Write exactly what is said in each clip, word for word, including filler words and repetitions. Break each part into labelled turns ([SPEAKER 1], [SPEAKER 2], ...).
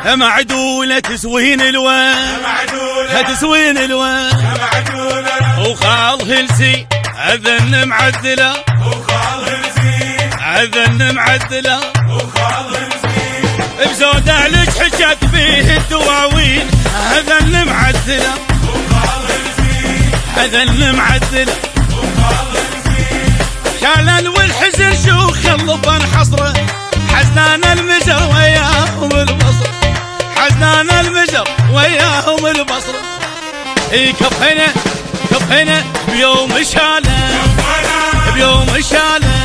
[SPEAKER 1] معدولة تسوين الوان تسوين الوان وخال هلسي أذن معدلة أذن معدلة بزودة لك حجت فيه الدواوين أذن معدلة أذن معدلة شالن والحزن شوخ اللبن حصره حزنان المزر وياهم البصر حزنان المزر وياهم البصر اي كفهنا كفهنا بيوم شاله بيوم شاله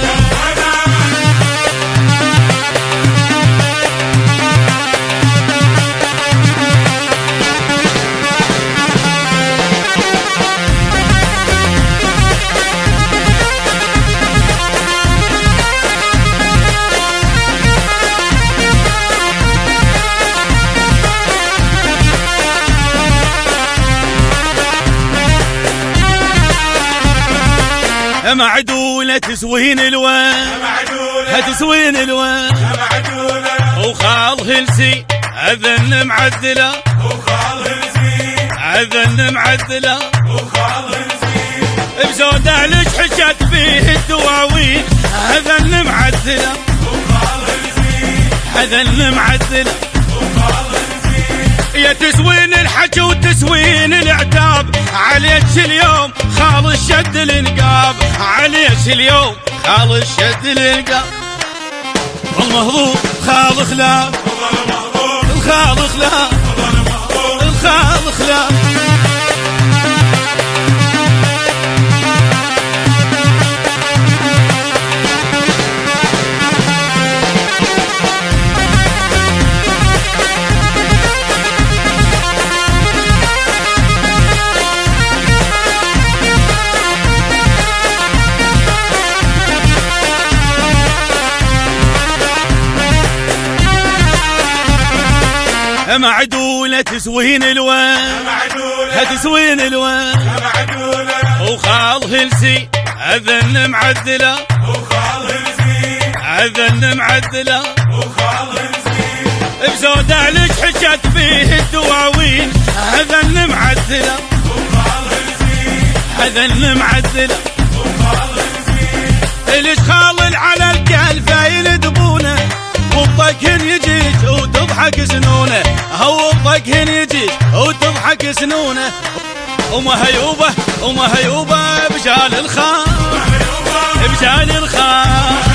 [SPEAKER 1] معدولة تسوين الوان تسوين الوان وخال هلسي أذن معدلة أذن معدلة بزودة لك حجت فيه الدواوين أذن معدلة أذن معدلة يا تسوين الحج وتسوين العتاب عليك اليوم خال الشد الانقاب عليك اليوم خال الشد الانقاب المهضوب خال خلاف الخال خلاف الخال خلاف معدولة تسوين الوان تسوين الوان وخال هلسي أذن معدلة أذن معدلة بزودة لك حجت فيه الدواوين أذن معدلة أذن معدلة ليش خال على الكلفة يندبونه وبطقهن يجيك وتضحك سنونه هو بطقهن يجيك وتضحك سنونه ومهيوبة ومهيوبة بجال الخال بجال الخال